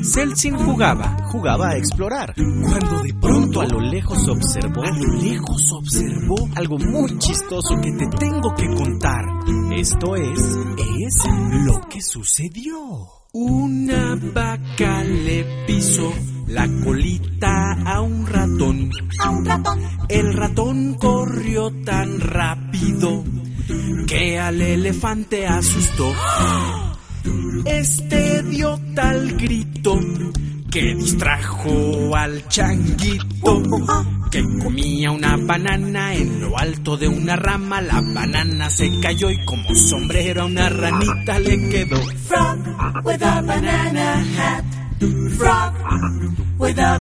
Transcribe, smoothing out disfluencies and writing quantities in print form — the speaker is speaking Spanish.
Celsin jugaba a explorar, cuando de pronto a lo lejos observó algo muy chistoso que te tengo que contar. Esto es lo que sucedió. Una vaca le pisó la colita a un ratón. El ratón corrió tan rápido que al elefante asustó. Este dio tal grito que distrajo al changuito, que comía una banana en lo alto de una rama. La banana se cayó y como sombrero a una ranita le quedó. Frog with a banana hat. Frog with a